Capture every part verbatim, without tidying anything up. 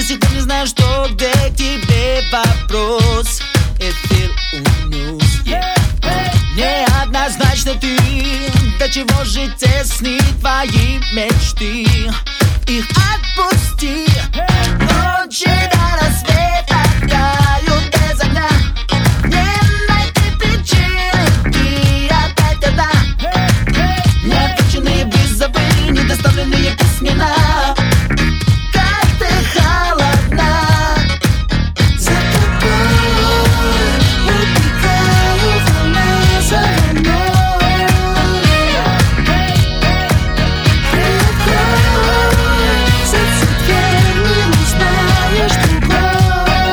сих пор не знаю, что, где к тебе вопрос. It feel unus, yeah. Неоднозначно ты, до чего же тесны твои мечты. Их отпусти. Ночи до рассвета тают без огня. Не найти причины и опять одна. Неотвеченные вызовы, недоставленные письмена. Как ты холодна. За тобой убегаю волна за волной. Приоткрой сердце дверь, не узнаешь другой.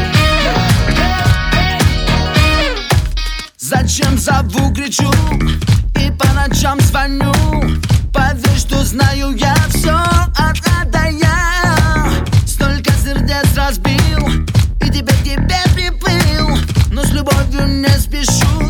Зачем зову, кричу и по ночам звоню? Поверь, что знаю я все от А до Я. Столько сердец разбил и теперь к тебе приплыл, но с любовью не спешу.